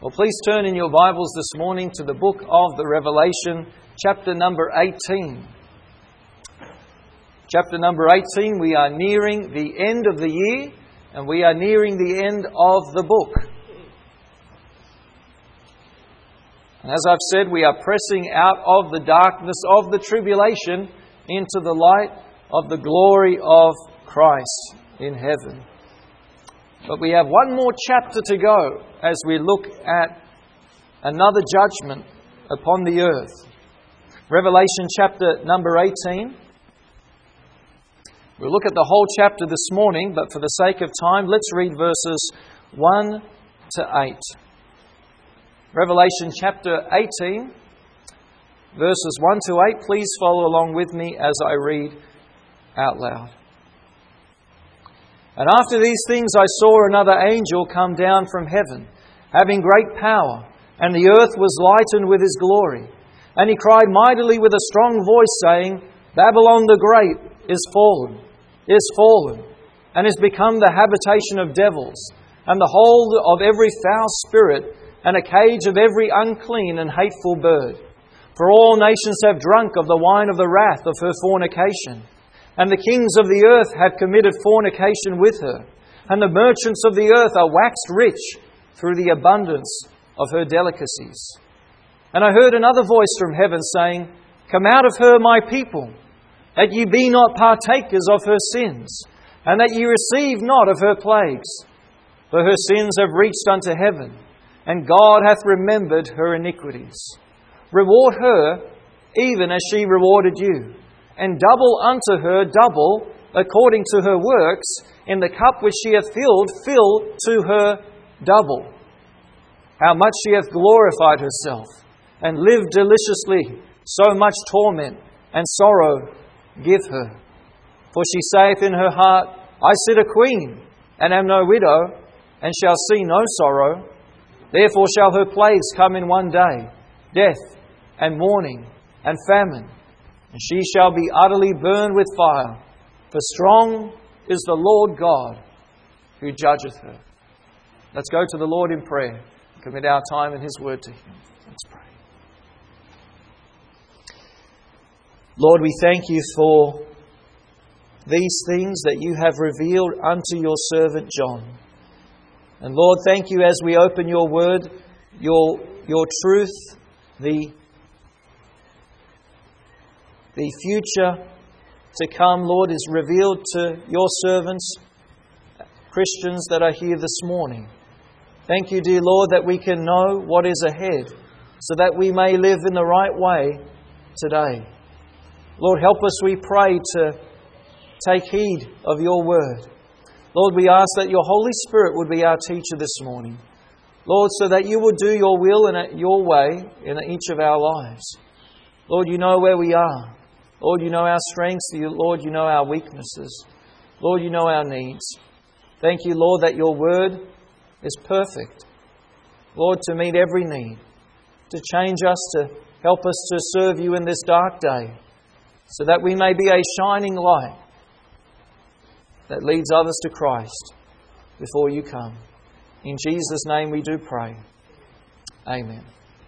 Well, please turn in your Bibles this morning to the book of the Revelation, chapter number 18. Chapter number 18, we are nearing the end of the year and we are nearing the end of the book. And as I've said, we are pressing out of the darkness of the tribulation into the light of the glory of Christ in heaven. But we have one more chapter to go as we look at another judgment upon the earth. Revelation chapter number 18. We'll look at the whole chapter this morning, but for the sake of time, let's read verses 1 to 8. Revelation chapter 18, verses 1 to 8. Please follow along with me as I read out loud. And after these things I saw another angel come down from heaven, having great power, and the earth was lightened with his glory. And he cried mightily with a strong voice, saying, Babylon the Great is fallen, and is become the habitation of devils, and the hold of every foul spirit, and a cage of every unclean and hateful bird. For all nations have drunk of the wine of the wrath of her fornication. And the kings of the earth have committed fornication with her, and the merchants of the earth are waxed rich through the abundance of her delicacies. And I heard another voice from heaven saying, Come out of her, my people, that ye be not partakers of her sins, and that ye receive not of her plagues. For her sins have reached unto heaven, and God hath remembered her iniquities. Reward her, even as she rewarded you, and double unto her double, according to her works, in the cup which she hath filled, fill to her double. How much she hath glorified herself, and lived deliciously, so much torment and sorrow give her. For she saith in her heart, I sit a queen, and am no widow, and shall see no sorrow. Therefore shall her plagues come in one day, death, and mourning, and famine. And she shall be utterly burned with fire. For strong is the Lord God who judgeth her. Let's go to the Lord in prayer. Commit our time and His word to Him. Let's pray. Lord, we thank You for these things that You have revealed unto Your servant John. And Lord, thank You as we open Your word, Your truth, the future to come, Lord, is revealed to Your servants, Christians that are here this morning. Thank You, dear Lord, that we can know what is ahead so that we may live in the right way today. Lord, help us, we pray, to take heed of Your word. Lord, we ask that Your Holy Spirit would be our teacher this morning. Lord, so that You would do Your will in Your way in each of our lives. Lord, You know where we are. Lord, You know our strengths. Lord, You know our weaknesses. Lord, You know our needs. Thank You, Lord, that Your word is perfect. Lord, to meet every need, to change us, to help us to serve You in this dark day, so that we may be a shining light that leads others to Christ before You come. In Jesus' name we do pray. Amen.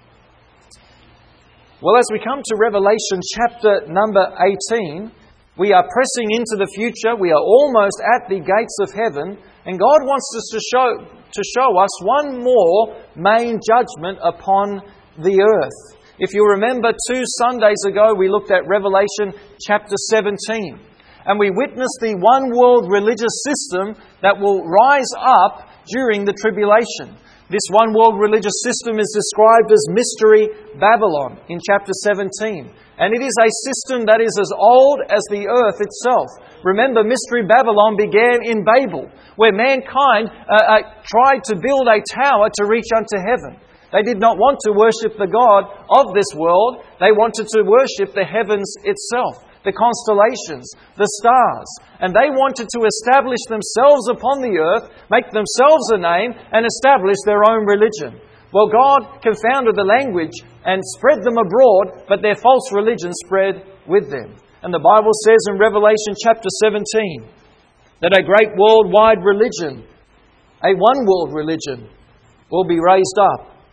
Well, as we come to Revelation chapter number 18, we are pressing into the future. We are almost at the gates of heaven, and God wants us to show us one more main judgment upon the earth. If you remember, 2 Sundays ago, we looked at Revelation chapter 17, and we witnessed the one world religious system that will rise up during the tribulation. This one world religious system is described as Mystery Babylon in chapter 17. And it is a system that is as old as the earth itself. Remember, Mystery Babylon began in Babel, where mankind tried to build a tower to reach unto heaven. They did not want to worship the God of this world. They wanted to worship the heavens itself, the constellations, the stars. And they wanted to establish themselves upon the earth, make themselves a name, and establish their own religion. Well, God confounded the language and spread them abroad, but their false religion spread with them. And the Bible says in Revelation chapter 17 that a great worldwide religion, a one world religion, will be raised up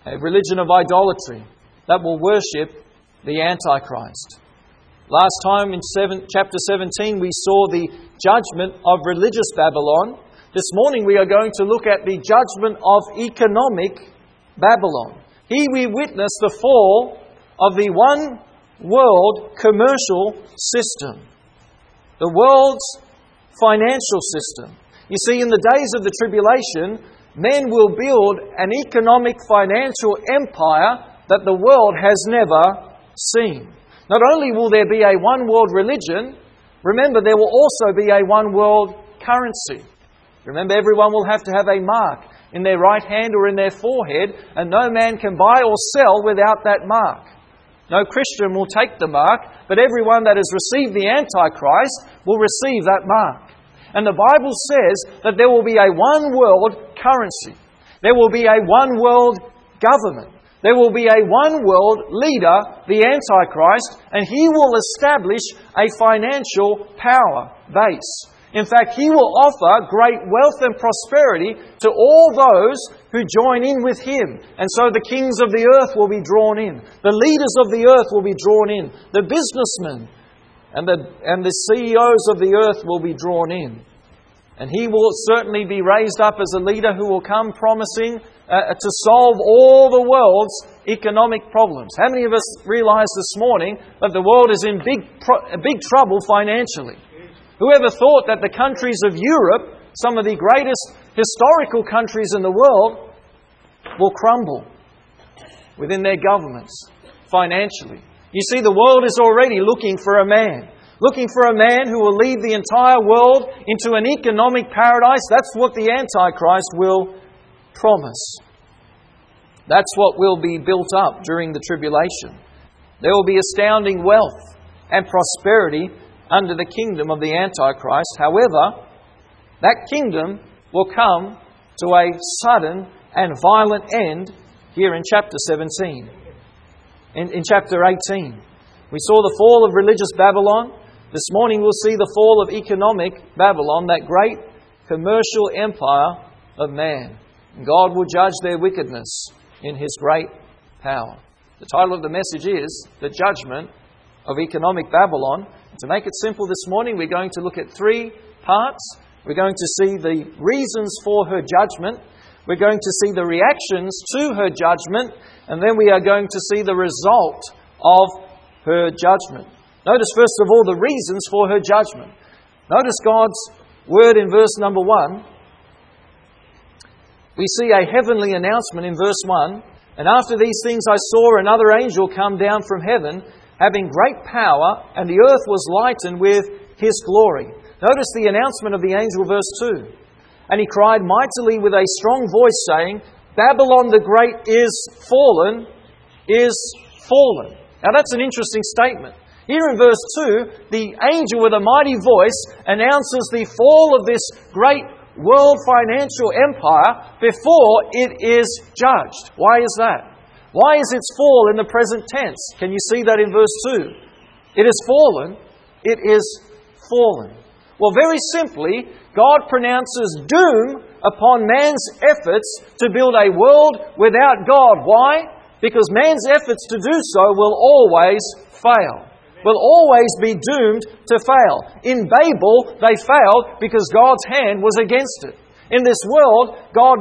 a religion of idolatry that will worship the Antichrist. Last time in chapter 17 we saw the judgment of religious Babylon. This morning we are going to look at the judgment of economic Babylon. Here we witness the fall of the one world commercial system, the world's financial system. You see, in the days of the tribulation, men will build an economic financial empire that the world has never seen. Not only will there be a one world religion, remember there will also be a one world currency. Remember, everyone will have to have a mark in their right hand or in their forehead, and no man can buy or sell without that mark. No Christian will take the mark, but everyone that has received the Antichrist will receive that mark. And the Bible says that there will be a one world currency. There will be a one world government. There will be a one world leader, the Antichrist, and he will establish a financial power base. In fact, he will offer great wealth and prosperity to all those who join in with him. And so the kings of the earth will be drawn in. The leaders of the earth will be drawn in. The businessmen and the CEOs of the earth will be drawn in. And he will certainly be raised up as a leader who will come promising to solve all the world's economic problems. How many of us realize this morning that the world is in big trouble financially? Whoever thought that the countries of Europe, some of the greatest historical countries in the world, will crumble within their governments financially? You see, the world is already looking for a man. Looking for a man who will lead the entire world into an economic paradise. That's what the Antichrist will promise. That's what will be built up during the tribulation. There will be astounding wealth and prosperity under the kingdom of the Antichrist. However, that kingdom will come to a sudden and violent end here in chapter 17. In chapter 18, we saw the fall of religious Babylon. This morning we'll see the fall of economic Babylon, that great commercial empire of man. And God will judge their wickedness in His great power. The title of the message is The Judgment of Economic Babylon. To make it simple this morning, we're going to look at three parts. We're going to see the reasons for her judgment. We're going to see the reactions to her judgment. And then we are going to see the result of her judgment. Notice first of all the reasons for her judgment. Notice God's word in verse number 1. We see a heavenly announcement in verse 1. And after these things I saw another angel come down from heaven, having great power, and the earth was lightened with His glory. Notice the announcement of the angel, verse 2. And he cried mightily with a strong voice, saying, Babylon the Great is fallen, is fallen. Now that's an interesting statement. Here in verse 2, the angel with a mighty voice announces the fall of this great world financial empire before it is judged. Why is that? Why is its fall in the present tense? Can you see that in verse 2? It is fallen. It is fallen. Well, very simply, God pronounces doom upon man's efforts to build a world without God. Why? Because man's efforts to do so will always fail. Will always be doomed to fail. In Babel, they failed because God's hand was against it. In this world,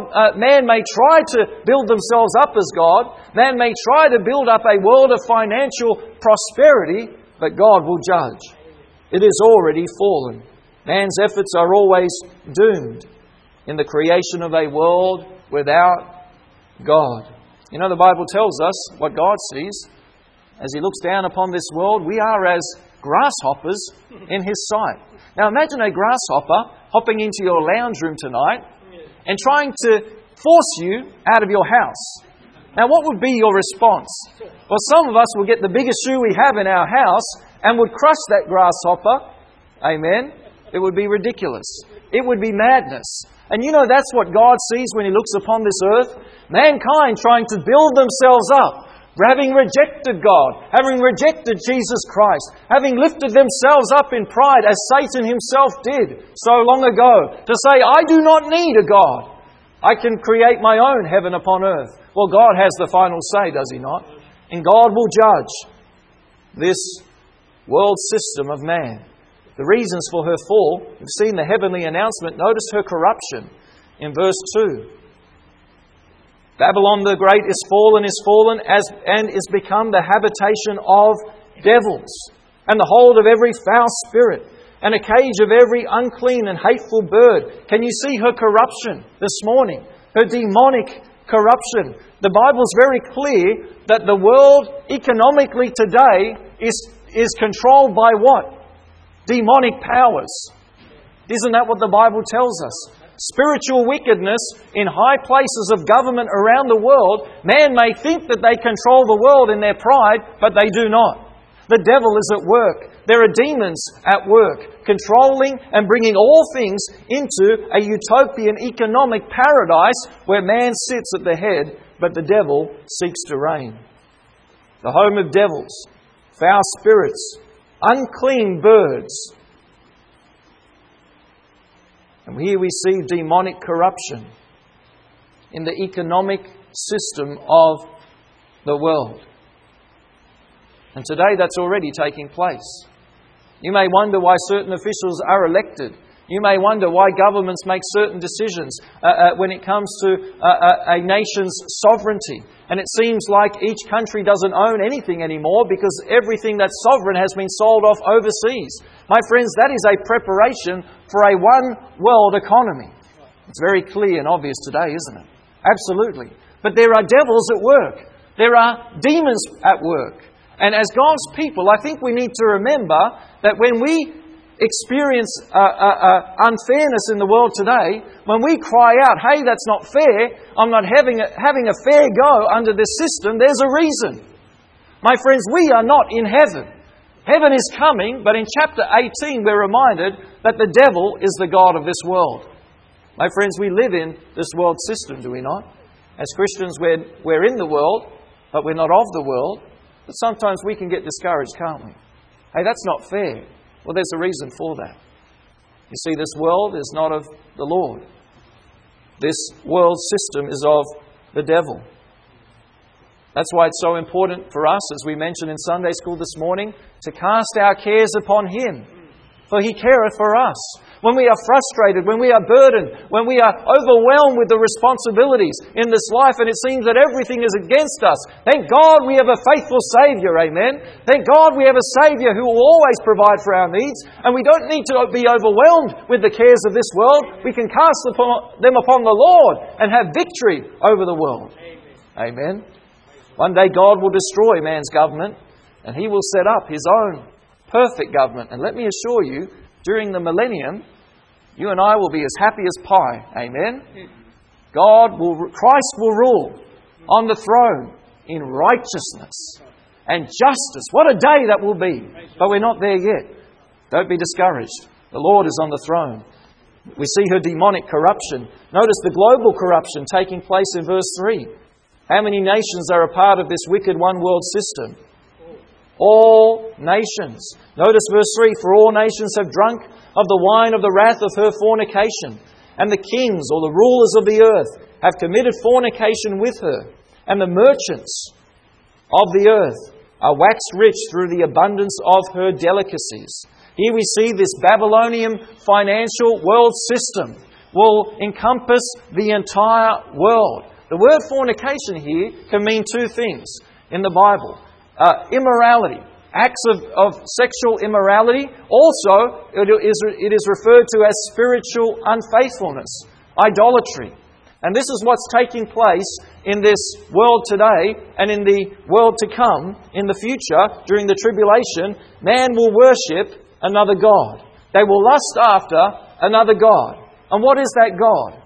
man may try to build themselves up as God. Man may try to build up a world of financial prosperity, but God will judge. It is already fallen. Man's efforts are always doomed in the creation of a world without God. You know, the Bible tells us what God sees. As He looks down upon this world, we are as grasshoppers in His sight. Now imagine a grasshopper hopping into your lounge room tonight and trying to force you out of your house. Now what would be your response? Well, some of us will get the biggest shoe we have in our house and would crush that grasshopper. Amen? It would be ridiculous. It would be madness. And you know that's what God sees when He looks upon this earth. Mankind trying to build themselves up, having rejected God, having rejected Jesus Christ, having lifted themselves up in pride as Satan himself did so long ago, to say, I do not need a God. I can create my own heaven upon earth. Well, God has the final say, does He not? And God will judge this world system of man. The reasons for her fall, we've seen the heavenly announcement. Notice her corruption in verse 2. Babylon the Great is fallen and is become the habitation of devils, and the hold of every foul spirit, and a cage of every unclean and hateful bird. Can you see her corruption this morning? Her demonic corruption. The Bible's very clear that the world economically today is controlled by what? Demonic powers. Isn't that what the Bible tells us? Spiritual wickedness in high places of government around the world. Man may think that they control the world in their pride, but they do not. The devil is at work. There are demons at work, controlling and bringing all things into a utopian economic paradise where man sits at the head, but the devil seeks to reign. The home of devils, foul spirits, unclean birds. And here we see demonic corruption in the economic system of the world. And today that's already taking place. You may wonder why certain officials are elected. You may wonder why governments make certain decisions when it comes to a nation's sovereignty. And it seems like each country doesn't own anything anymore because everything that's sovereign has been sold off overseas. My friends, that is a preparation for a one-world economy. It's very clear and obvious today, isn't it? Absolutely. But there are devils at work. There are demons at work. And as God's people, I think we need to remember that when we experience unfairness in the world today, when we cry out, hey, that's not fair, I'm not having a fair go under this system, there's a reason. My friends, we are not in heaven. Heaven is coming, but in chapter 18 we're reminded that the devil is the god of this world. My friends, we live in this world system, do we not? As Christians, we're in the world, but we're not of the world. But sometimes we can get discouraged, can't we? Hey, that's not fair. Well, there's a reason for that. You see, this world is not of the Lord. This world system is of the devil. That's why it's so important for us, as we mentioned in Sunday school this morning, to cast our cares upon Him, for He careth for us. When we are frustrated, when we are burdened, when we are overwhelmed with the responsibilities in this life and it seems that everything is against us, thank God we have a faithful Saviour, amen? Thank God we have a Saviour who will always provide for our needs, and we don't need to be overwhelmed with the cares of this world. We can cast them upon the Lord and have victory over the world. Amen. One day God will destroy man's government and He will set up His own perfect government. And let me assure you, during the millennium, you and I will be as happy as pie. Amen? Christ will rule on the throne in righteousness and justice. What a day that will be. But we're not there yet. Don't be discouraged. The Lord is on the throne. We see her demonic corruption. Notice the global corruption taking place in verse 3. How many nations are a part of this wicked one-world system? All nations. Notice verse 3, for all nations have drunk of the wine of the wrath of her fornication, and the kings or the rulers of the earth have committed fornication with her, and the merchants of the earth are waxed rich through the abundance of her delicacies. Here we see this Babylonian financial world system will encompass the entire world. The word fornication here can mean two things in the Bible. Immorality, acts of sexual immorality. Also, it is referred to as spiritual unfaithfulness, idolatry. And this is what's taking place in this world today and in the world to come, in the future, during the tribulation. Man will worship another god. They will lust after another god. And what is that god?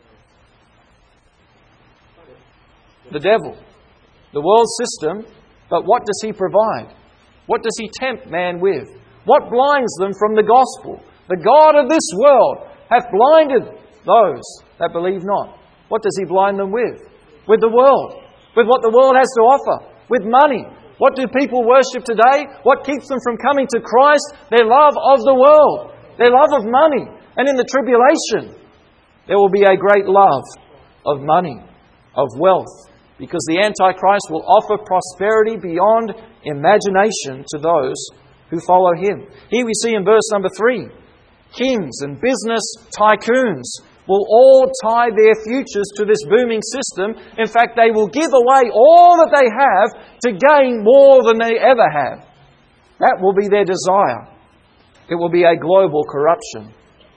The devil. The world system. But what does he provide? What does he tempt man with? What blinds them from the gospel? The god of this world hath blinded those that believe not. What does he blind them with? With the world. With what the world has to offer. With money. What do people worship today? What keeps them from coming to Christ? Their love of the world. Their love of money. And in the tribulation, there will be a great love of money, of wealth, because the Antichrist will offer prosperity beyond imagination to those who follow him. Here we see in verse number 3, kings and business tycoons will all tie their futures to this booming system. In fact, they will give away all that they have to gain more than they ever have. That will be their desire. It will be a global corruption.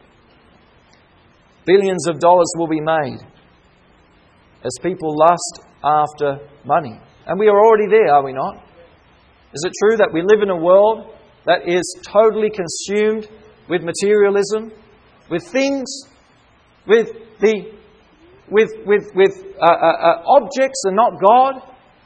Billions of dollars will be made as people lust after money. And we are already there, are we not? Is it true that we live in a world that is totally consumed with materialism, with things, with objects and not God,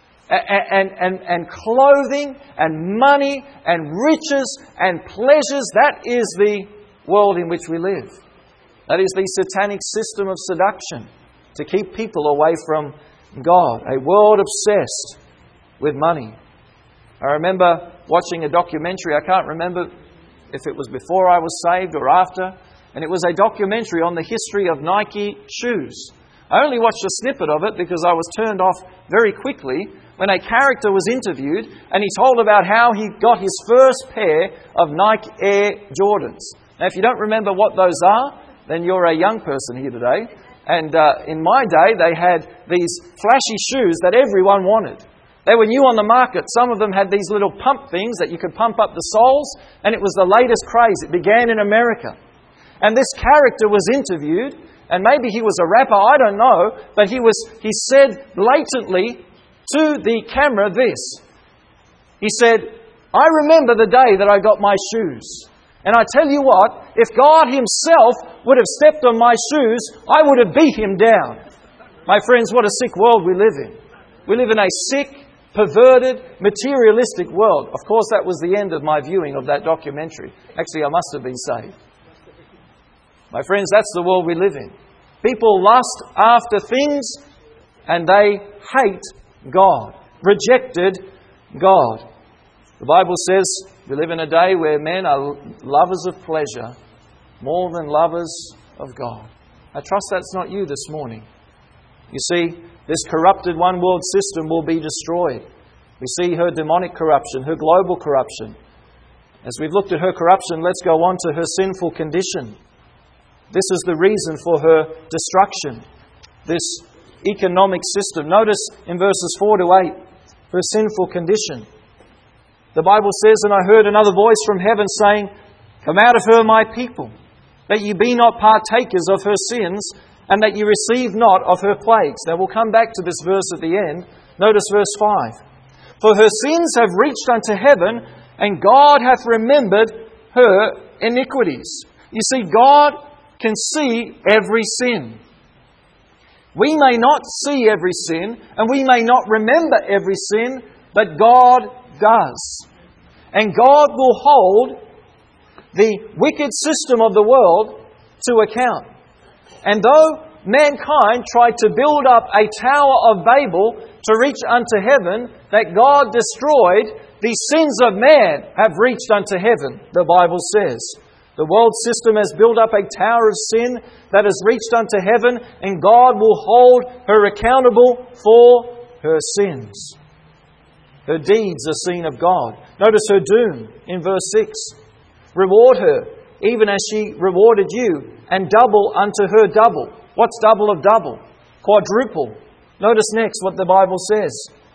and clothing and money and riches and pleasures? That is the world in which we live. That is the satanic system of seduction to keep people away from God. A world obsessed with money. I remember watching a documentary. I can't remember if it was before I was saved or after. And it was a documentary on the history of Nike shoes. I only watched a snippet of it because I was turned off very quickly when a character was interviewed and he told about how he got his first pair of Nike Air Jordans. Now, if you don't remember what those are, then you're a young person here today. And in my day, they had these flashy shoes that everyone wanted. They were new on the market. Some of them had these little pump things that you could pump up the soles, and it was the latest craze. It began in America. And this character was interviewed, and maybe he was a rapper, I don't know, but he said blatantly to the camera this. He said, "I remember the day that I got my shoes. And I tell you what, if God Himself would have stepped on my shoes, I would have beat Him down." My friends, what a sick world we live in. We live in a sick, perverted, materialistic world. Of course, that was the end of my viewing of that documentary. Actually, I must have been saved. My friends, that's the world we live in. People lust after things and they hate God, rejected God. The Bible says we live in a day where men are lovers of pleasure more than lovers of God. I trust that's not you this morning. You see, this corrupted one world system will be destroyed. We see her demonic corruption, her global corruption. As we've looked at her corruption, let's go on to her sinful condition. This is the reason for her destruction, this economic system. Notice in verses 4 to 8, her sinful condition. The Bible says, "And I heard another voice from heaven saying, Come out of her, my people, that ye be not partakers of her sins, and that ye receive not of her plagues." Now we'll come back to this verse at the end. Notice verse 5. "For her sins have reached unto heaven, and God hath remembered her iniquities." You see, God can see every sin. We may not see every sin, and we may not remember every sin, but God does. And God will hold the wicked system of the world to account. And though mankind tried to build up a Tower of Babel to reach unto heaven, that God destroyed, the sins of man have reached unto heaven, the Bible says. The world system has built up a tower of sin that has reached unto heaven, and God will hold her accountable for her sins. Her deeds are seen of God. Notice her doom in verse 6. "Reward her, even as she rewarded you, and double unto her double." What's double of double? Quadruple. Notice next what the Bible says.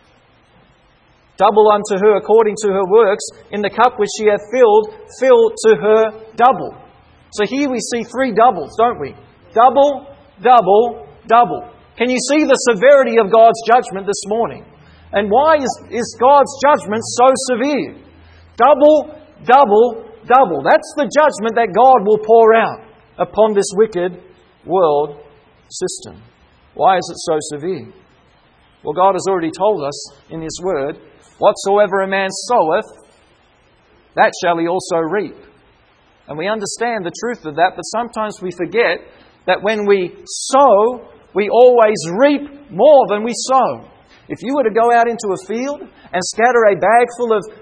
"Double unto her according to her works, in the cup which she hath filled, fill to her double." So here we see three doubles, don't we? Double, double, double. Can you see the severity of God's judgment this morning? And why is God's judgment so severe? Double, double, double. That's the judgment that God will pour out upon this wicked world system. Why is it so severe? Well, God has already told us in His Word, "Whatsoever a man soweth, that shall he also reap." And we understand the truth of that, but sometimes we forget that when we sow, we always reap more than we sow. If you were to go out into a field and scatter a bag full of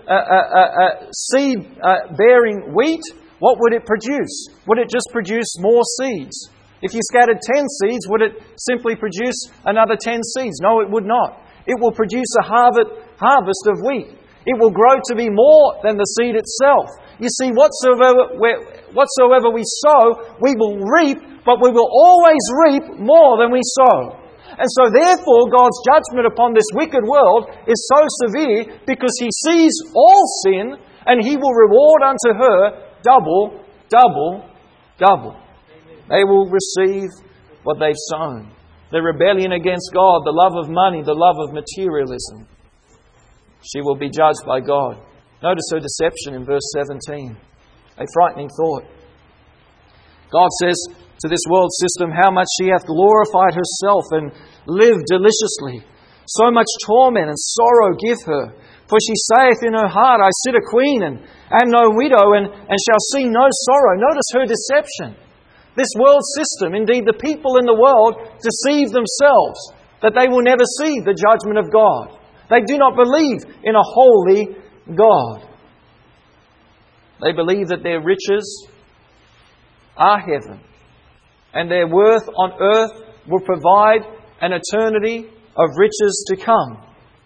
seed-bearing wheat, what would it produce? Would it just produce more seeds? If you scattered 10 seeds, would it simply produce another 10 seeds? No, it would not. It will produce a harvest of wheat. It will grow to be more than the seed itself. You see, whatsoever we sow, we will reap, but we will always reap more than we sow. And so therefore, God's judgment upon this wicked world is so severe because He sees all sin and He will reward unto her double, double, double. They will receive what they've sown. The rebellion against God, the love of money, the love of materialism. She will be judged by God. Notice her deception in verse 17. A frightening thought. God says to this world system how much she hath glorified herself and lived deliciously. So much torment and sorrow give her. For she saith in her heart, I sit a queen and am no widow and shall see no sorrow. Notice her deception. This world system, indeed the people in the world, deceive themselves that they will never see the judgment of God. They do not believe in a holy God. They believe that their riches are heaven and their worth on earth will provide an eternity of riches to come.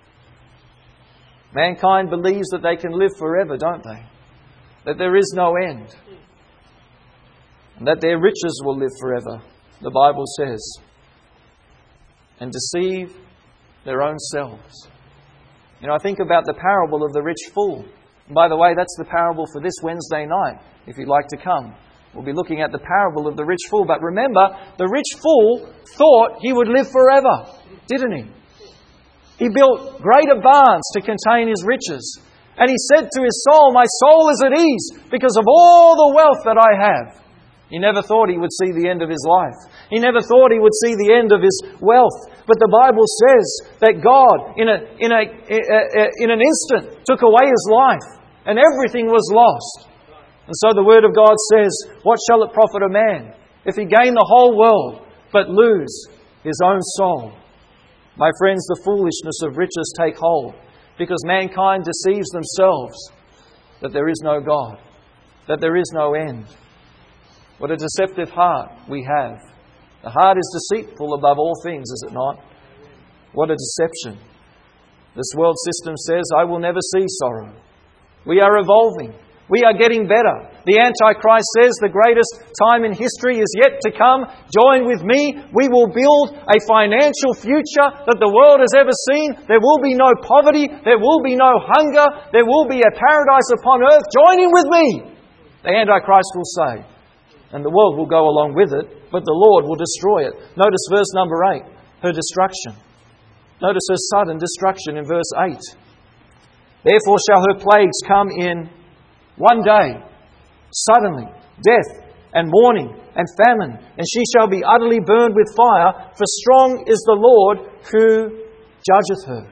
Mankind believes that they can live forever, don't they? That there is no end. And that their riches will live forever, the Bible says. And deceive their own selves. You know, I think about the parable of the rich fool. And by the way, that's the parable for this Wednesday night, if you'd like to come. We'll be looking at the parable of the rich fool. But remember, the rich fool thought he would live forever, didn't he? He built greater barns to contain his riches. And he said to his soul, my soul is at ease because of all the wealth that I have. He never thought he would see the end of his life. He never thought he would see the end of his wealth. But the Bible says that God, in an instant, took away his life, and everything was lost. And so the Word of God says, what shall it profit a man if he gain the whole world, but lose his own soul? My friends, the foolishness of riches take hold, because mankind deceives themselves that there is no God, that there is no end. What a deceptive heart we have. The heart is deceitful above all things, is it not? What a deception. This world system says, I will never see sorrow. We are evolving. We are getting better. The Antichrist says the greatest time in history is yet to come. Join with me. We will build a financial future that the world has ever seen. There will be no poverty. There will be no hunger. There will be a paradise upon earth. Join in with me, the Antichrist will say. And the world will go along with it, but the Lord will destroy it. Notice verse number 8, her destruction. Notice her sudden destruction in verse 8. Therefore shall her plagues come in one day, suddenly, death and mourning and famine, and she shall be utterly burned with fire, for strong is the Lord who judgeth her.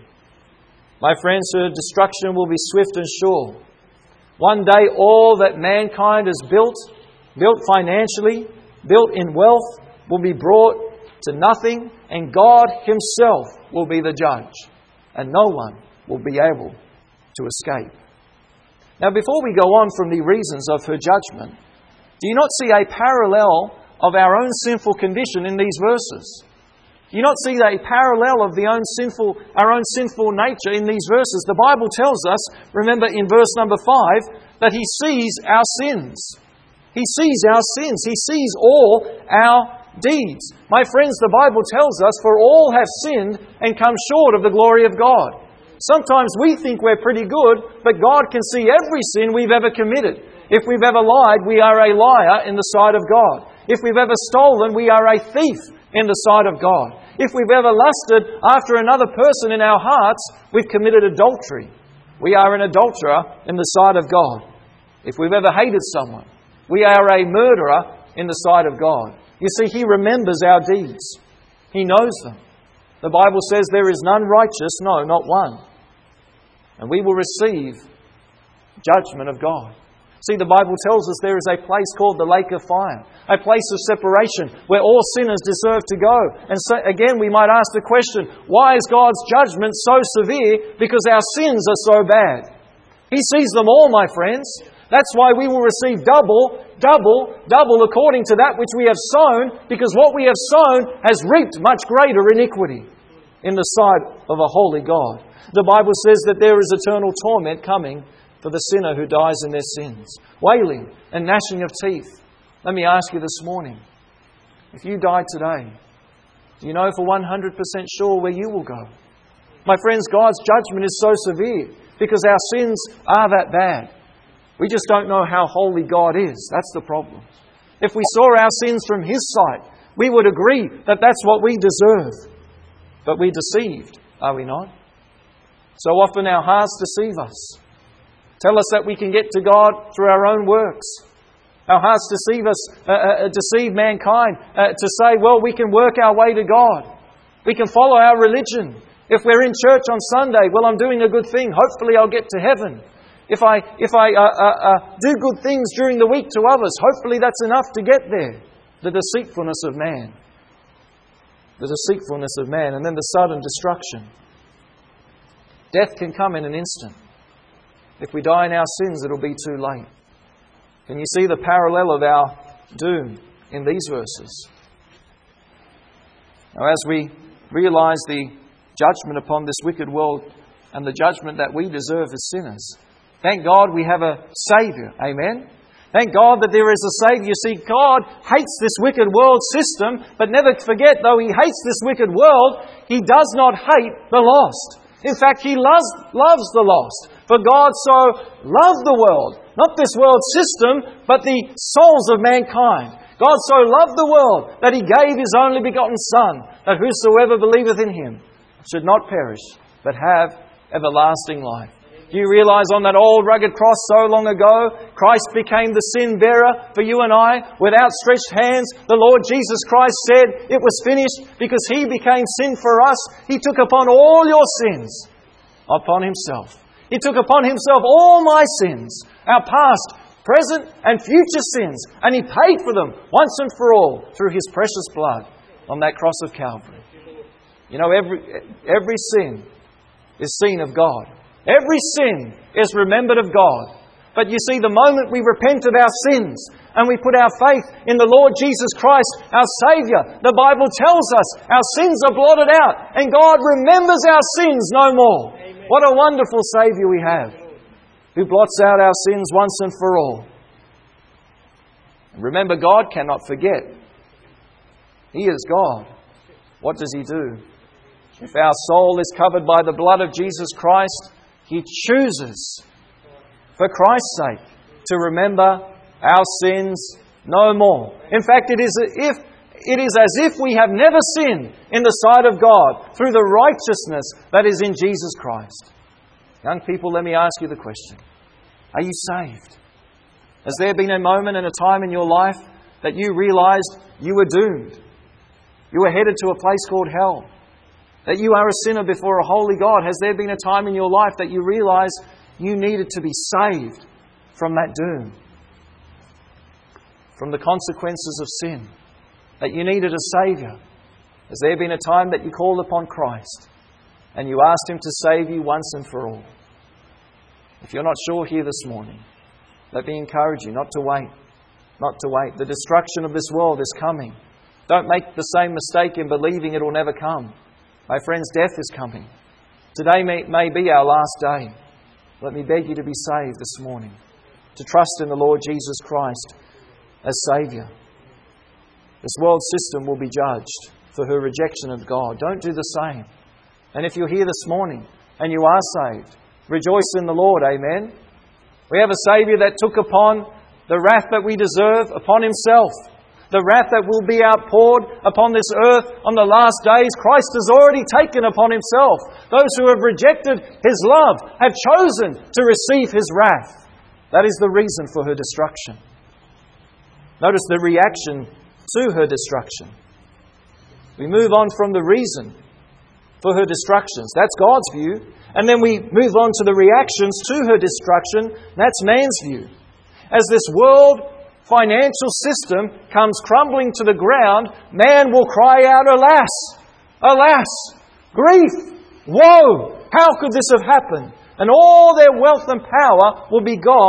My friends, her destruction will be swift and sure. One day all that mankind has built financially, built in wealth, will be brought to nothing, and God Himself will be the judge, and no one will be able to escape. Now, before we go on from the reasons of her judgment, do you not see a parallel of our own sinful condition in these verses? Do you not see a parallel of our own sinful nature in these verses? The Bible tells us, remember in verse number 5, that He sees our sins. He sees our sins. He sees all our deeds. My friends, the Bible tells us, for all have sinned and come short of the glory of God. Sometimes we think we're pretty good, but God can see every sin we've ever committed. If we've ever lied, we are a liar in the sight of God. If we've ever stolen, we are a thief in the sight of God. If we've ever lusted after another person in our hearts, we've committed adultery. We are an adulterer in the sight of God. If we've ever hated someone, we are a murderer in the sight of God. You see, He remembers our deeds. He knows them. The Bible says there is none righteous, no, not one. And we will receive judgment of God. See, the Bible tells us there is a place called the lake of fire, a place of separation where all sinners deserve to go. And so, again, we might ask the question, why is God's judgment so severe? Because our sins are so bad. He sees them all, my friends. That's why we will receive double, double, double according to that which we have sown, because what we have sown has reaped much greater iniquity in the sight of a holy God. The Bible says that there is eternal torment coming for the sinner who dies in their sins. Wailing and gnashing of teeth. Let me ask you this morning, if you died today, do you know for 100% sure where you will go? My friends, God's judgment is so severe because our sins are that bad. We just don't know how holy God is. That's the problem. If we saw our sins from His sight, we would agree that that's what we deserve. But we're deceived, are we not? So often our hearts deceive us. Tell us that we can get to God through our own works. Our hearts deceive us, deceive mankind to say, well, we can work our way to God. We can follow our religion. If we're in church on Sunday, well, I'm doing a good thing. Hopefully I'll get to heaven. If I do good things during the week to others, hopefully that's enough to get there. The deceitfulness of man. The deceitfulness of man. And then the sudden destruction. Death can come in an instant. If we die in our sins, it'll be too late. Can you see the parallel of our doom in these verses? Now, as we realize the judgment upon this wicked world and the judgment that we deserve as sinners, thank God we have a Saviour. Amen? Thank God that there is a Saviour. You see, God hates this wicked world system, but never forget, though He hates this wicked world, He does not hate the lost. In fact, He loves the lost. For God so loved the world, not this world system, but the souls of mankind. God so loved the world that He gave His only begotten Son, that whosoever believeth in Him should not perish, but have everlasting life. Do you realize on that old rugged cross so long ago, Christ became the sin bearer for you and I? With outstretched hands, the Lord Jesus Christ said, it was finished, because He became sin for us. He took upon all your sins upon Himself. He took upon Himself all my sins, our past, present and future sins, and He paid for them once and for all through His precious blood on that cross of Calvary. You know, every sin is seen of God. Every sin is remembered of God. But you see, the moment we repent of our sins and we put our faith in the Lord Jesus Christ, our Saviour, the Bible tells us our sins are blotted out and God remembers our sins no more. Amen. What a wonderful Saviour we have, who blots out our sins once and for all. And remember, God cannot forget. He is God. What does He do? If our soul is covered by the blood of Jesus Christ, He chooses, for Christ's sake, to remember our sins no more. In fact, it is as if we have never sinned in the sight of God through the righteousness that is in Jesus Christ. Young people, let me ask you the question. Are you saved? Has there been a moment and a time in your life that you realized you were doomed? You were headed to a place called hell? That you are a sinner before a holy God? Has there been a time in your life that you realized you needed to be saved from that doom? From the consequences of sin? That you needed a Saviour? Has there been a time that you called upon Christ and you asked Him to save you once and for all? If you're not sure here this morning, let me encourage you not to wait. Not to wait. The destruction of this world is coming. Don't make the same mistake in believing it will never come. My friends, death is coming. Today may be our last day. Let me beg you to be saved this morning, to trust in the Lord Jesus Christ as Saviour. This world system will be judged for her rejection of God. Don't do the same. And if you're here this morning and you are saved, rejoice in the Lord. Amen. We have a Saviour that took upon the wrath that we deserve upon Himself. The wrath that will be outpoured upon this earth on the last days, Christ has already taken upon Himself. Those who have rejected His love have chosen to receive His wrath. That is the reason for her destruction. Notice the reaction to her destruction. We move on from the reason for her destructions. That's God's view. And then we move on to the reactions to her destruction. That's man's view. As this world financial system comes crumbling to the ground, man will cry out, alas, alas, grief, woe, how could this have happened? And all their wealth and power will be gone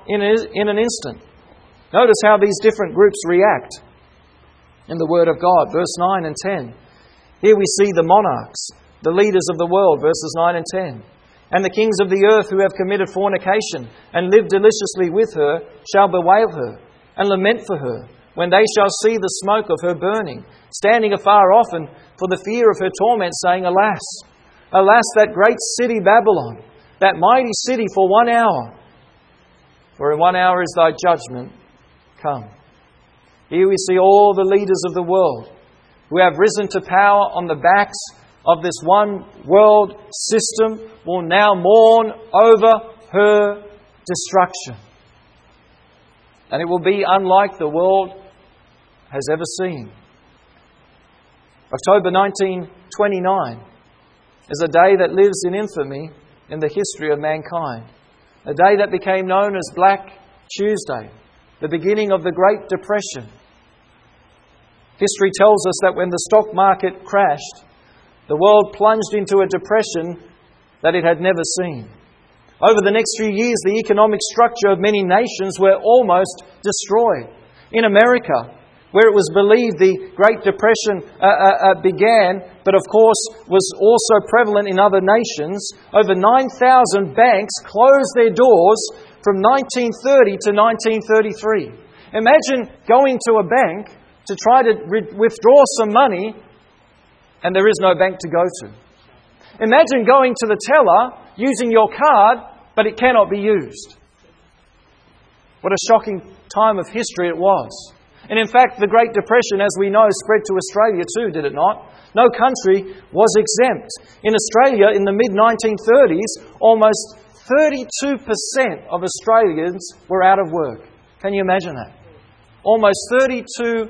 in an instant. Notice how these different groups react in the Word of God. Verse 9 and 10. Here we see the monarchs, the leaders of the world, verses 9 and 10. And the kings of the earth who have committed fornication and lived deliciously with her shall bewail her and lament for her when they shall see the smoke of her burning, standing afar off and for the fear of her torment, saying, Alas, alas, that great city Babylon, that mighty city for 1 hour. For in 1 hour is thy judgment come. Here we see all the leaders of the world who have risen to power on the backs of this one world system will now mourn over her destruction. And it will be unlike the world has ever seen. October 1929 is a day that lives in infamy in the history of mankind. A day that became known as Black Tuesday, the beginning of the Great Depression. History tells us that when the stock market crashed, the world plunged into a depression that it had never seen. Over the next few years, the economic structure of many nations were almost destroyed. In America, where it was believed the Great Depression began, but of course was also prevalent in other nations, over 9,000 banks closed their doors from 1930 to 1933. Imagine going to a bank to try to withdraw some money and there is no bank to go to. Imagine going to the teller, using your card, but it cannot be used. What a shocking time of history it was. And in fact, the Great Depression, as we know, spread to Australia too, did it not? No country was exempt. In Australia, in the mid-1930s, almost 32% of Australians were out of work. Can you imagine that? Almost 32%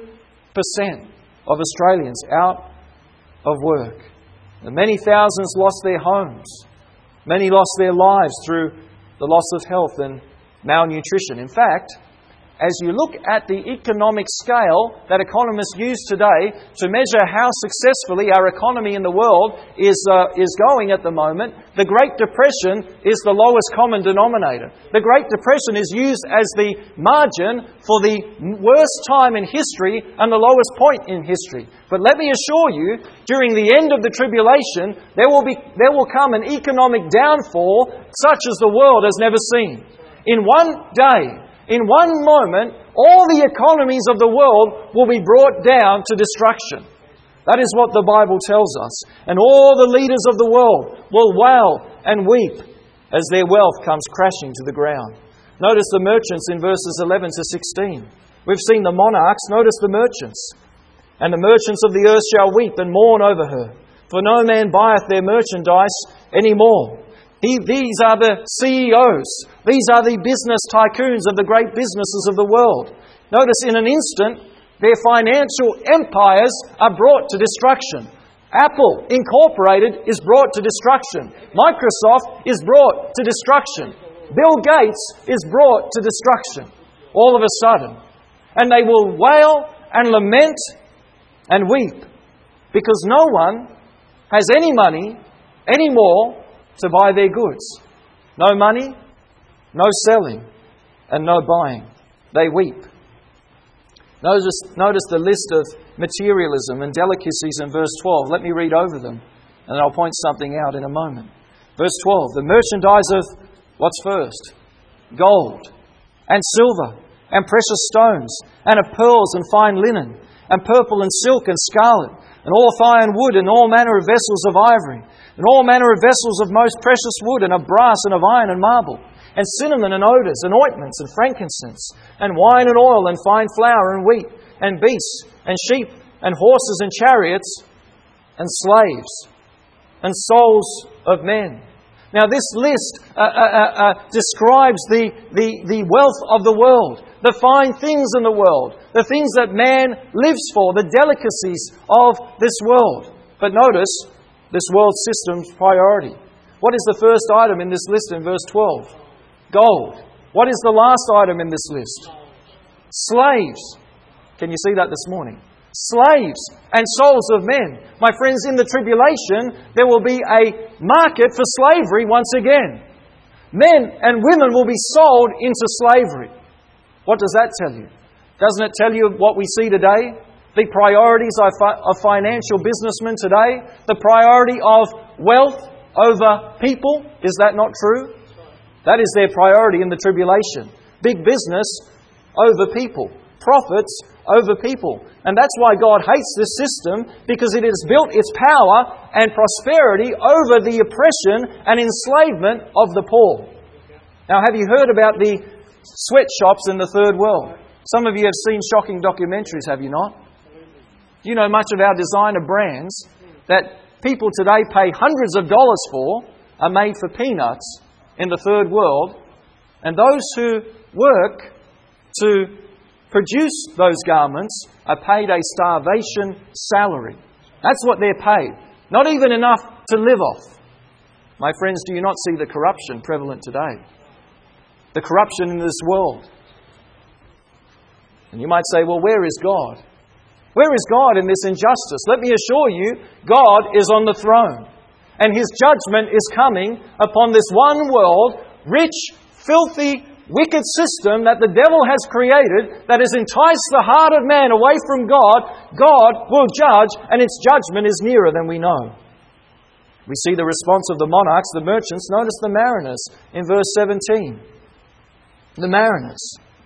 of Australians out of work. And many thousands lost their homes. Many lost their lives through the loss of health and malnutrition. In fact, as you look at the economic scale that economists use today to measure how successfully our economy in the world is going at the moment, the Great Depression is the lowest common denominator. The Great Depression is used as the margin for the worst time in history and the lowest point in history. But let me assure you, during the end of the tribulation, there will come an economic downfall such as the world has never seen. In one day, in one moment, all the economies of the world will be brought down to destruction. That is what the Bible tells us. And all the leaders of the world will wail and weep as their wealth comes crashing to the ground. Notice the merchants in verses 11 to 16. We've seen the monarchs, notice the merchants. And the merchants of the earth shall weep and mourn over her, for no man buyeth their merchandise any more. These are the CEOs. These are the business tycoons of the great businesses of the world. Notice in an instant, their financial empires are brought to destruction. Apple Incorporated is brought to destruction. Microsoft is brought to destruction. Bill Gates is brought to destruction. All of a sudden. And they will wail and lament and weep because no one has any money anymore to buy their goods. No money, no selling, and no buying. They weep. Notice the list of materialism and delicacies in verse 12. Let me read over them, and I'll point something out in a moment. Verse 12, the merchandise of, what's first? Gold, and silver, and precious stones, and of pearls and fine linen, and purple and silk and scarlet, and all fine wood, and all manner of vessels of ivory, and all manner of vessels of most precious wood, and of brass, and of iron, and marble, and cinnamon, and odours, and ointments, and frankincense, and wine, and oil, and fine flour, and wheat, and beasts, and sheep, and horses, and chariots, and slaves, and souls of men. Now this list describes the wealth of the world, the fine things in the world, the things that man lives for, the delicacies of this world. But notice this world system's priority. What is the first item in this list in verse 12? Gold. What is the last item in this list? Slaves. Can you see that this morning? Slaves and souls of men. My friends, in the tribulation, there will be a market for slavery once again. Men and women will be sold into slavery. What does that tell you? Doesn't it tell you what we see today? The priorities of financial businessmen today? The priority of wealth over people? Is that not true? That is their priority in the tribulation. Big business over people. Profits over people. And that's why God hates this system, because it has built its power and prosperity over the oppression and enslavement of the poor. Now, have you heard about the sweatshops in the third world? Some of you have seen shocking documentaries, have you not? Do you know much of our designer brands that people today pay hundreds of dollars for are made for peanuts in the third world, and those who work to produce those garments are paid a starvation salary. That's what they're paid. Not even enough to live off. My friends, do you not see the corruption prevalent today? The corruption in this world. And you might say, well, where is God? Where is God in this injustice? Let me assure you, God is on the throne. And His judgment is coming upon this one world, rich, filthy, wicked system that the devil has created that has enticed the heart of man away from God. God will judge, and its judgment is nearer than we know. We see the response of the monarchs, the merchants. Notice the mariners in verse 17. The mariners.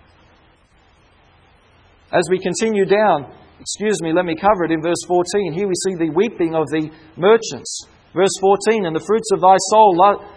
As we continue down, let me cover it in verse 14. Here we see the weeping of the merchants. Verse 14, and the fruits of thy soul,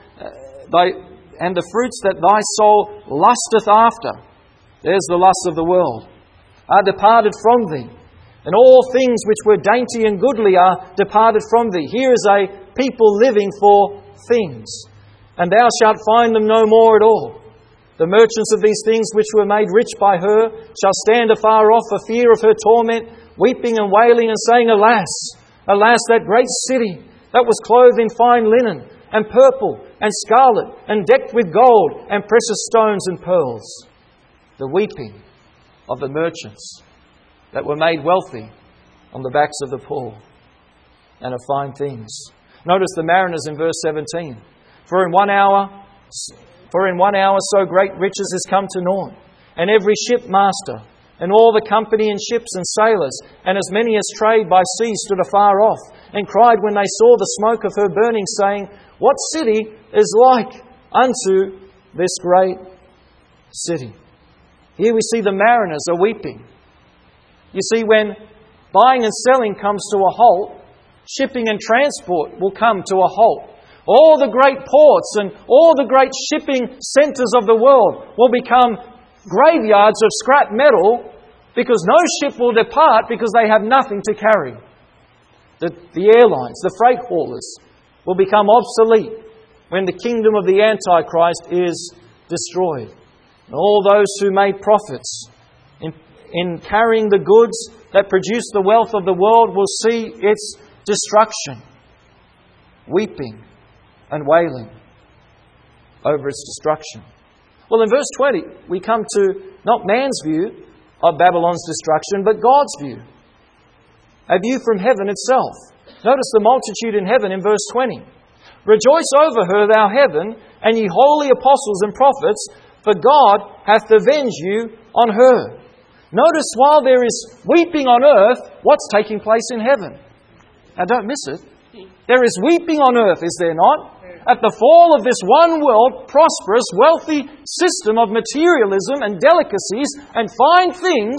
and the fruits that thy soul lusteth after, there's the lust of the world, are departed from thee. And all things which were dainty and goodly are departed from thee. Here is a people living for things. And thou shalt find them no more at all. The merchants of these things which were made rich by her shall stand afar off for fear of her torment, weeping and wailing and saying, Alas, alas, that great city that was clothed in fine linen and purple and scarlet and decked with gold and precious stones and pearls. The weeping of the merchants that were made wealthy on the backs of the poor and of fine things. Notice the mariners in verse 17. For in 1 hour so great riches is come to naught, and every shipmaster, and all the company in ships and sailors, and as many as trade by sea stood afar off, and cried when they saw the smoke of her burning, saying, What city is like unto this great city? Here we see the mariners are weeping. You see, when buying and selling comes to a halt, shipping and transport will come to a halt. All the great ports and all the great shipping centres of the world will become graveyards of scrap metal, because no ship will depart because they have nothing to carry. The airlines, the freight haulers, will become obsolete when the kingdom of the Antichrist is destroyed. And all those who made profits in carrying the goods that produce the wealth of the world will see its destruction, weeping and wailing over its destruction. Well, in verse 20, we come to not man's view of Babylon's destruction, but God's view. A view from heaven itself. Notice the multitude in heaven in verse 20. Rejoice over her, thou heaven, and ye holy apostles and prophets, for God hath avenged you on her. Notice while there is weeping on earth, what's taking place in heaven? Now don't miss it. There is weeping on earth, is there not? At the fall of this one world, prosperous, wealthy system of materialism and delicacies and fine things,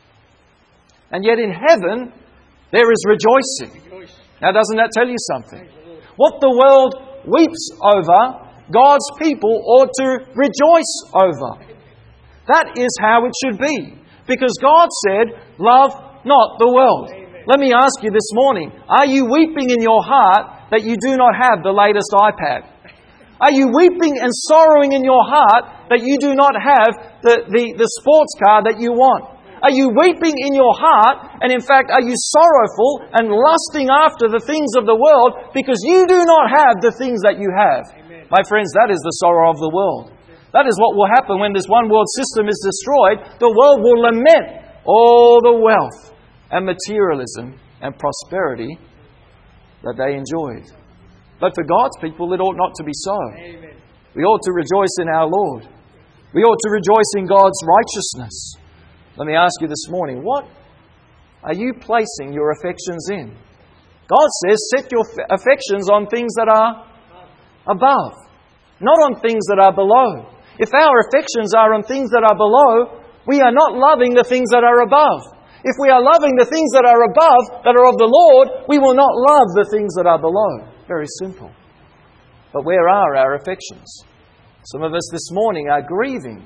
and yet in heaven there is rejoicing. Now doesn't that tell you something? What the world weeps over, God's people ought to rejoice over. That is how it should be. Because God said, love not the world. Let me ask you this morning, are you weeping in your heart that you do not have the latest iPad? Are you weeping and sorrowing in your heart that you do not have the sports car that you want? Are you weeping in your heart, and in fact, are you sorrowful and lusting after the things of the world because you do not have the things that you have? Amen. My friends, that is the sorrow of the world. That is what will happen when this one world system is destroyed. The world will lament all the wealth and materialism and prosperity that they enjoyed. But for God's people, it ought not to be so. Amen. We ought to rejoice in our Lord. We ought to rejoice in God's righteousness. Let me ask you this morning, what are you placing your affections in? God says, set your affections on things that are above, not on things that are below. If our affections are on things that are below, we are not loving the things that are above. If we are loving the things that are above, that are of the Lord, we will not love the things that are below. Very simple. But where are our affections? Some of us this morning are grieving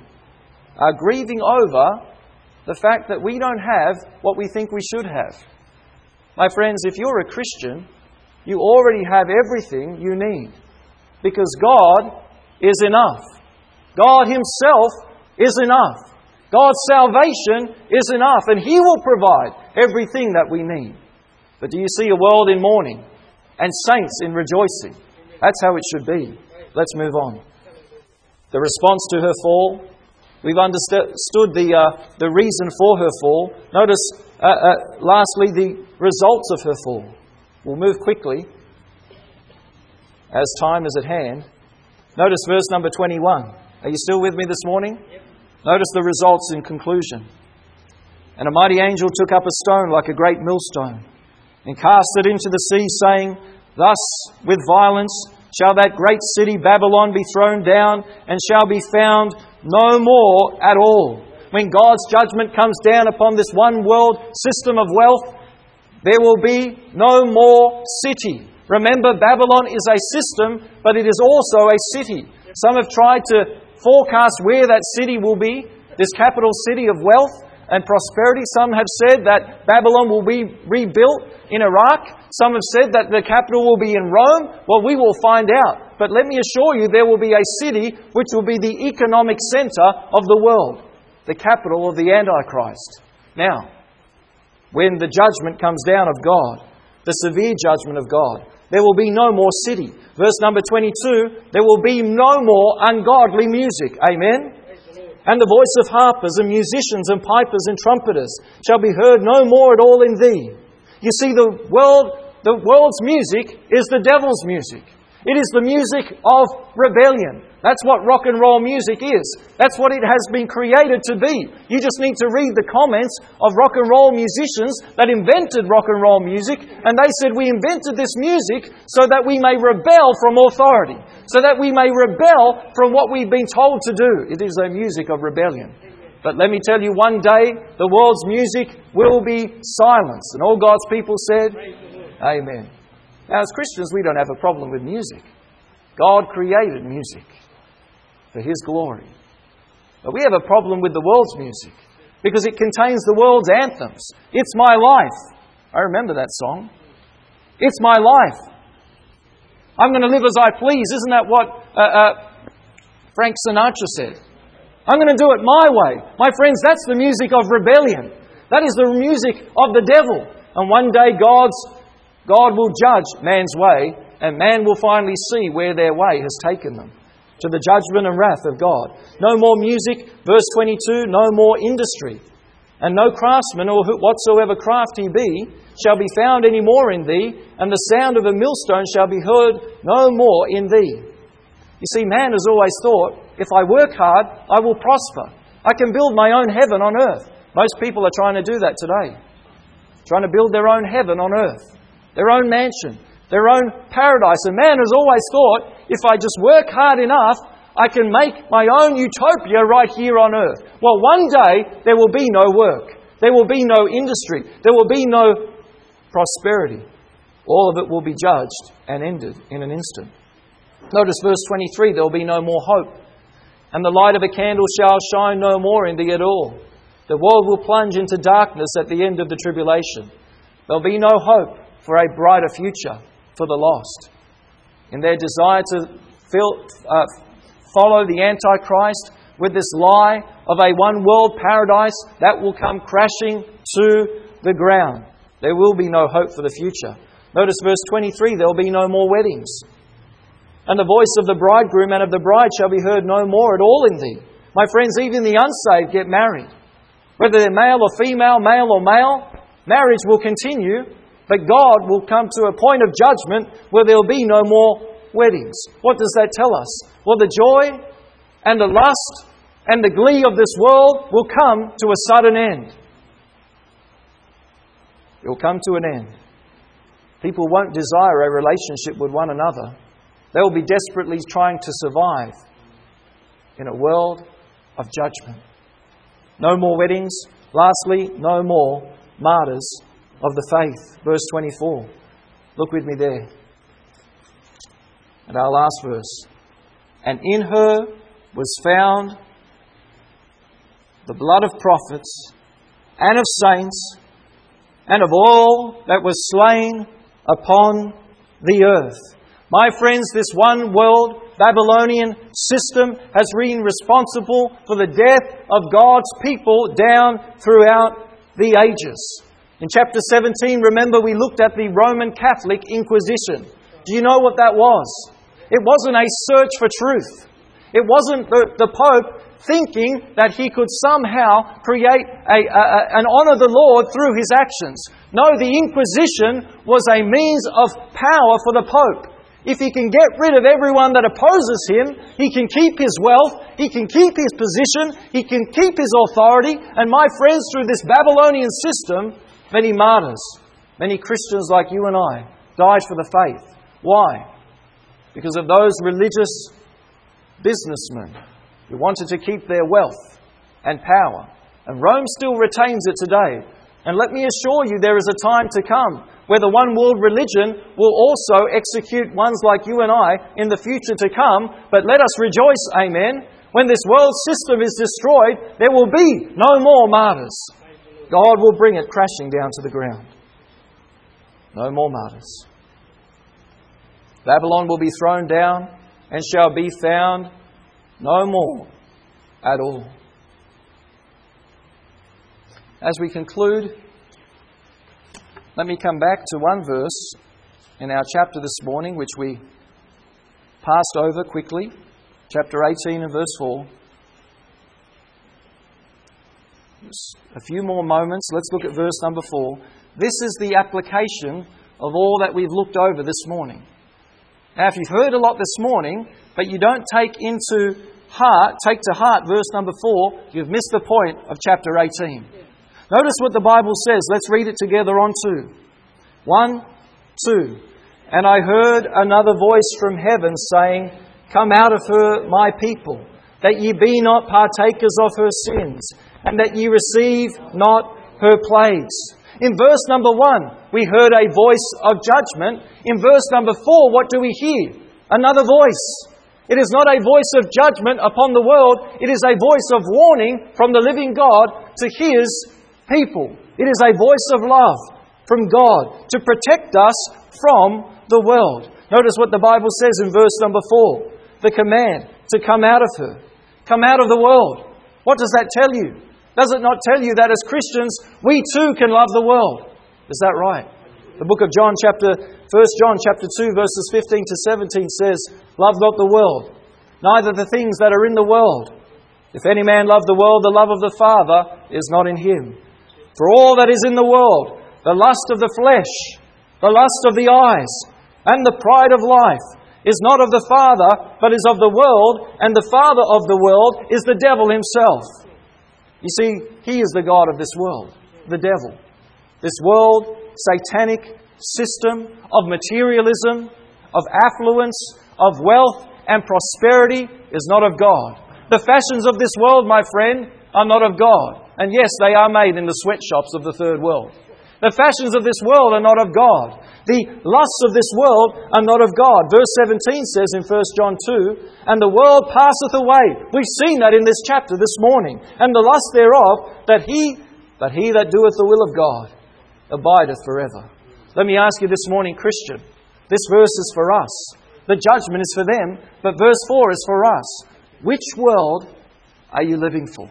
over the fact that we don't have what we think we should have. My friends, if you're a Christian, you already have everything you need, because God is enough. God Himself is enough. God's salvation is enough, and He will provide everything that we need. But do you see a world in mourning and saints in rejoicing? That's how it should be. Let's move on. The response to her fall. We've understood the reason for her fall. Notice, lastly, the results of her fall. We'll move quickly as time is at hand. Notice verse number 21. Are you still with me this morning? Yep. Notice the results in conclusion. And a mighty angel took up a stone like a great millstone and cast it into the sea, saying, Thus with violence shall that great city Babylon be thrown down, and shall be found no more at all. When God's judgment comes down upon this one world system of wealth, there will be no more city. Remember, Babylon is a system, but it is also a city. Some have tried to forecast where that city will be, this capital city of wealth and prosperity. Some have said that Babylon will be rebuilt in Iraq. Some have said that the capital will be in Rome. Well, we will find out. But let me assure you, there will be a city which will be the economic centre of the world, the capital of the Antichrist. Now, when the judgment comes down of God, the severe judgment of God, there will be no more city. Verse number 22, there will be no more ungodly music. Amen? And the voice of harpers and musicians and pipers and trumpeters shall be heard no more at all in thee. You see, the world's music is the devil's music. It is the music of rebellion. That's what rock and roll music is. That's what it has been created to be. You just need to read the comments of rock and roll musicians that invented rock and roll music, and they said, we invented this music so that we may rebel from authority, so that we may rebel from what we've been told to do. It is a music of rebellion. But let me tell you, one day the world's music will be silenced. And all God's people said, Amen. Now, as Christians, we don't have a problem with music. God created music for His glory. But we have a problem with the world's music because it contains the world's anthems. It's my life. I remember that song. It's my life. I'm going to live as I please. Isn't that what Frank Sinatra said? I'm going to do it my way. My friends, that's the music of rebellion. That is the music of the devil. And one day God will judge man's way, and man will finally see where their way has taken them, to the judgment and wrath of God. No more music, verse 22, no more industry. And no craftsman, or whatsoever craft he be, shall be found any more in thee, and the sound of a millstone shall be heard no more in thee. You see, man has always thought, if I work hard, I will prosper. I can build my own heaven on earth. Most people are trying to do that today. Trying to build their own heaven on earth. Their own mansion. Their own paradise. And man has always thought, if I just work hard enough, I can make my own utopia right here on earth. Well, one day there will be no work. There will be no industry. There will be no prosperity. All of it will be judged and ended in an instant. Notice verse 23, there will be no more hope. And the light of a candle shall shine no more in thee at all. The world will plunge into darkness at the end of the tribulation. There will be no hope for a brighter future for the lost. In their desire to follow the Antichrist with this lie of a one-world paradise, that will come crashing to the ground. There will be no hope for the future. Notice verse 23, there will be no more weddings. And the voice of the bridegroom and of the bride shall be heard no more at all in thee. My friends, even the unsaved get married. Whether they're male or female, male or male, marriage will continue, but God will come to a point of judgment where there will be no more weddings. What does that tell us? Well, the joy and the lust and the glee of this world will come to a sudden end. It will come to an end. People won't desire a relationship with one another. They will be desperately trying to survive in a world of judgment. No more weddings. Lastly, no more martyrs of the faith. Verse 24. Look with me there. And our last verse. And in her was found the blood of prophets and of saints and of all that was slain upon the earth. My friends, this one world Babylonian system has been responsible for the death of God's people down throughout the ages. In chapter 17, remember we looked at the Roman Catholic Inquisition. Do you know what that was? It wasn't a search for truth. It wasn't the Pope thinking that he could somehow create and honour the Lord through his actions. No, the Inquisition was a means of power for the Pope. If he can get rid of everyone that opposes him, he can keep his wealth, he can keep his position, he can keep his authority. And my friends, through this Babylonian system, many martyrs, many Christians like you and I, died for the faith. Why? Because of those religious businessmen who wanted to keep their wealth and power. And Rome still retains it today. And let me assure you, there is a time to come where the one world religion will also execute ones like you and I in the future to come. But let us rejoice, amen. When this world system is destroyed, there will be no more martyrs. God will bring it crashing down to the ground. No more martyrs. Babylon will be thrown down and shall be found no more at all. As we conclude, let me come back to one verse in our chapter this morning, which we passed over quickly. Chapter 18 and verse 4. Just a few more moments. Let's look at verse number 4. This is the application of all that we've looked over this morning. Now, if you've heard a lot this morning, but you don't take to heart verse number 4, you've missed the point of chapter 18. Notice what the Bible says. Let's read it together on 2. 1, 2. And I heard another voice from heaven saying, Come out of her, my people, that ye be not partakers of her sins, and that ye receive not her plagues. In verse number 1, we heard a voice of judgment. In verse number 4, what do we hear? Another voice. It is not a voice of judgment upon the world. It is a voice of warning from the living God to His people. It is a voice of love from God to protect us from the world. Notice what the Bible says in verse number 4. The command to come out of her. Come out of the world. What does that tell you? Does it not tell you that as Christians, we too can love the world? Is that right? The book of John, 1 John chapter 2, verses 15 to 17 says, Love not the world, neither the things that are in the world. If any man love the world, the love of the Father is not in him. For all that is in the world, the lust of the flesh, the lust of the eyes, and the pride of life, is not of the Father, but is of the world, and the father of the world is the devil himself. You see, he is the god of this world, the devil. This world, satanic system of materialism, of affluence, of wealth and prosperity is not of God. The fashions of this world, my friend, are not of God. And yes, they are made in the sweatshops of the third world. The fashions of this world are not of God. The lusts of this world are not of God. Verse 17 says in 1 John 2, And the world passeth away. We've seen that in this chapter this morning. And the lust thereof, but he that doeth the will of God abideth forever. Let me ask you this morning, Christian, this verse is for us. The judgment is for them, but verse 4 is for us. Which world are you living for?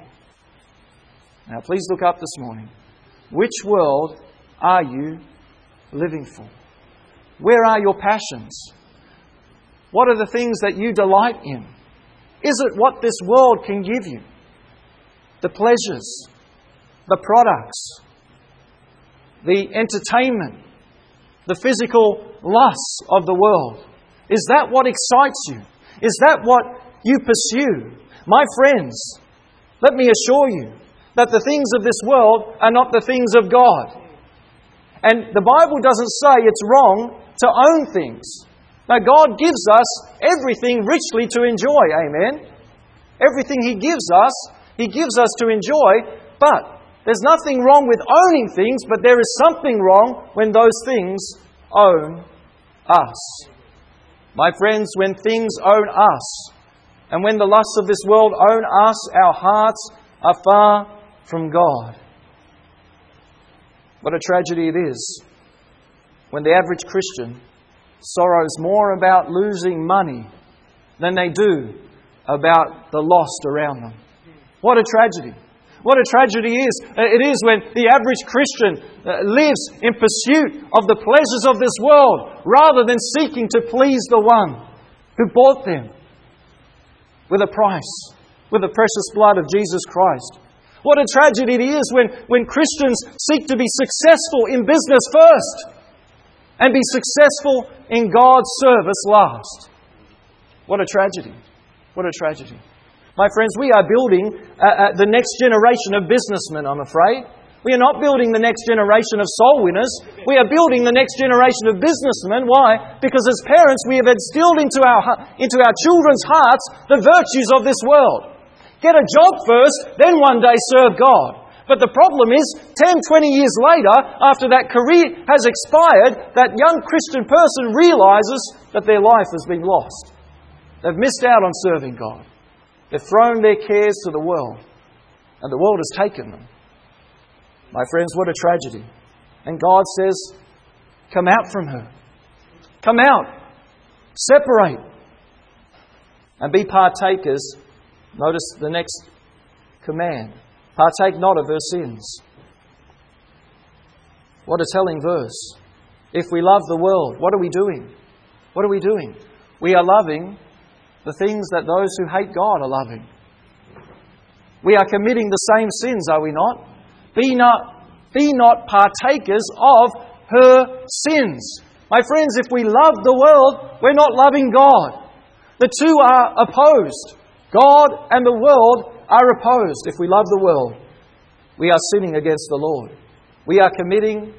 Now please look up this morning. Which world are you living for? Where are your passions? What are the things that you delight in? Is it what this world can give you? The pleasures, the products, the entertainment, the physical lusts of the world? Is that what excites you? Is that what you pursue? My friends, let me assure you that the things of this world are not the things of God. And the Bible doesn't say it's wrong to own things. Now, God gives us everything richly to enjoy. Amen? Everything He gives us to enjoy. But there's nothing wrong with owning things, but there is something wrong when those things own us. My friends, when things own us, and when the lusts of this world own us, our hearts are far from God. What a tragedy it is when the average Christian sorrows more about losing money than they do about the lost around them. What a tragedy. What a tragedy it is when the average Christian lives in pursuit of the pleasures of this world rather than seeking to please the one who bought them with a price, with the precious blood of Jesus Christ. What a tragedy it is when Christians seek to be successful in business first and be successful in God's service last. What a tragedy. What a tragedy. My friends, we are building the next generation of businessmen, I'm afraid. We are not building the next generation of soul winners. We are building the next generation of businessmen. Why? Because as parents, we have instilled into our children's hearts the virtues of this world. Get a job first, then one day serve God. But the problem is, 10, 20 years later, after that career has expired, that young Christian person realizes that their life has been lost. They've missed out on serving God. They've thrown their cares to the world, and the world has taken them. My friends, what a tragedy. And God says, come out from her. Come out. Separate. And be partakers. Notice the next command. Partake not of her sins. What a telling verse. If we love the world, what are we doing? What are we doing? We are loving the things that those who hate God are loving. We are committing the same sins, are we not? Be not partakers of her sins. My friends, if we love the world, we're not loving God. The two are opposed. God and the world are opposed. If we love the world, we are sinning against the Lord. We are committing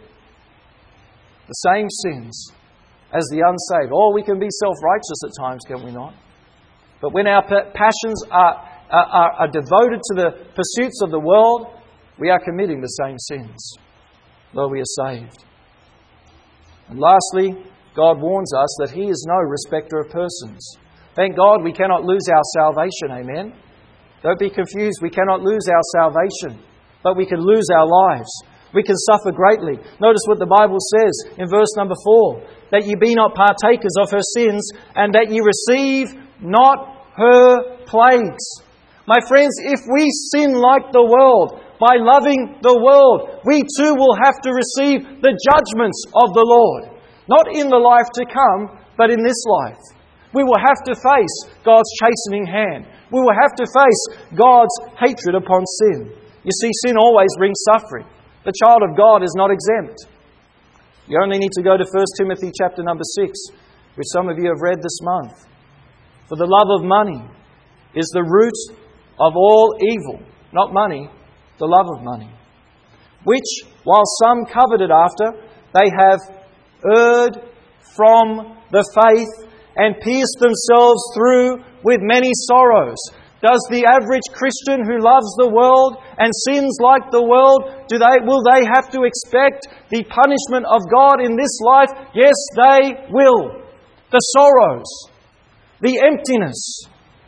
the same sins as the unsaved. Or we can be self-righteous at times, can we not? But when our passions are devoted to the pursuits of the world, we are committing the same sins, though we are saved. And lastly, God warns us that He is no respecter of persons. Thank God we cannot lose our salvation, amen? Don't be confused, we cannot lose our salvation, but we can lose our lives. We can suffer greatly. Notice what the Bible says in verse number 4, that ye be not partakers of her sins, and that ye receive not her plagues. My friends, if we sin like the world, by loving the world, we too will have to receive the judgments of the Lord. Not in the life to come, but in this life. We will have to face God's chastening hand. We will have to face God's hatred upon sin. You see, sin always brings suffering. The child of God is not exempt. You only need to go to 1 Timothy chapter number 6, which some of you have read this month. For the love of money is the root of all evil. Not money, the love of money. Which, while some coveted after, they have erred from the faith and pierced themselves through with many sorrows. Does the average Christian who loves the world and sins like the world, will they have to expect the punishment of God in this life? Yes, they will. The sorrows, the emptiness,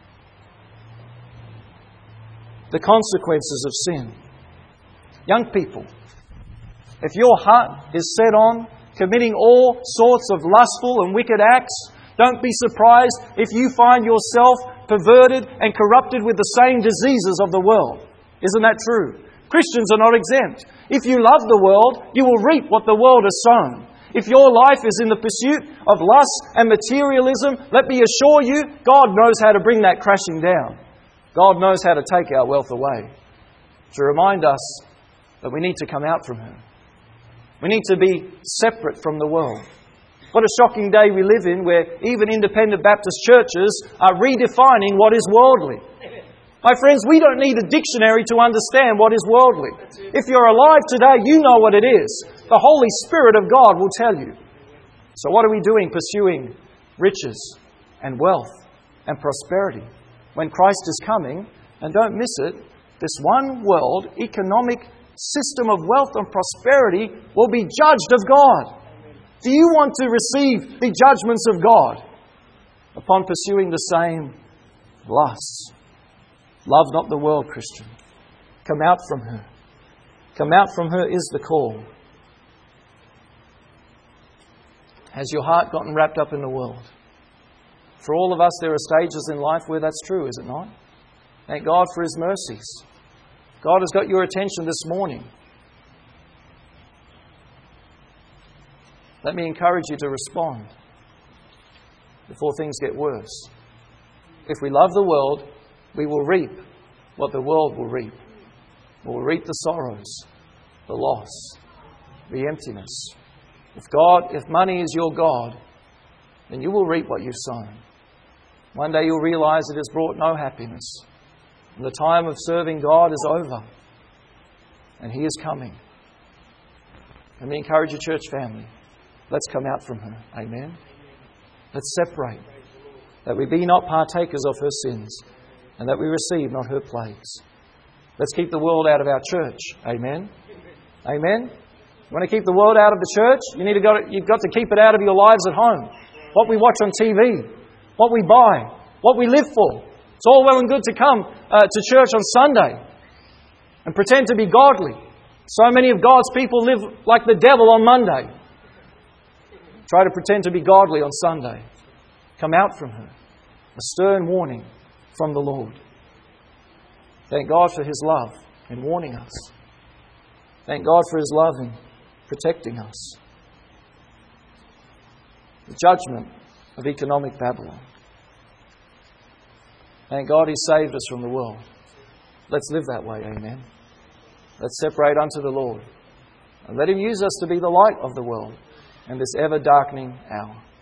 the consequences of sin. Young people, if your heart is set on committing all sorts of lustful and wicked acts, don't be surprised if you find yourself perverted and corrupted with the same diseases of the world. Isn't that true? Christians are not exempt. If you love the world, you will reap what the world has sown. If your life is in the pursuit of lust and materialism, let me assure you, God knows how to bring that crashing down. God knows how to take our wealth away. To remind us that we need to come out from her. We need to be separate from the world. What a shocking day we live in, where even independent Baptist churches are redefining what is worldly. My friends, we don't need a dictionary to understand what is worldly. If you're alive today, you know what it is. The Holy Spirit of God will tell you. So what are we doing pursuing riches and wealth and prosperity when Christ is coming? And don't miss it, this one world economic system of wealth and prosperity will be judged of God. Do you want to receive the judgments of God upon pursuing the same lusts? Love not the world, Christian. Come out from her. Come out from her is the call. Has your heart gotten wrapped up in the world? For all of us, there are stages in life where that's true, is it not? Thank God for His mercies. God has got your attention this morning. Let me encourage you to respond before things get worse. If we love the world, we will reap what the world will reap. We will reap the sorrows, the loss, the emptiness. If money is your God, then you will reap what you've sown. One day you'll realize it has brought no happiness. And the time of serving God is over. And He is coming. Let me encourage you, church family. Let's come out from her. Amen. Let's separate. That we be not partakers of her sins. And that we receive not her plagues. Let's keep the world out of our church. Amen. Amen. You want to keep the world out of the church? You've got to keep it out of your lives at home. What we watch on TV, what we buy, what we live for. It's all well and good to come to church on Sunday and pretend to be godly. So many of God's people live like the devil on Monday. Try to pretend to be godly on Sunday. Come out from her. A stern warning from the Lord. Thank God for His love in warning us. Thank God for His love in protecting us. The judgment of economic Babylon. Thank God He saved us from the world. Let's live that way, amen. Let's separate unto the Lord. And let Him use us to be the light of the world in this ever-darkening hour.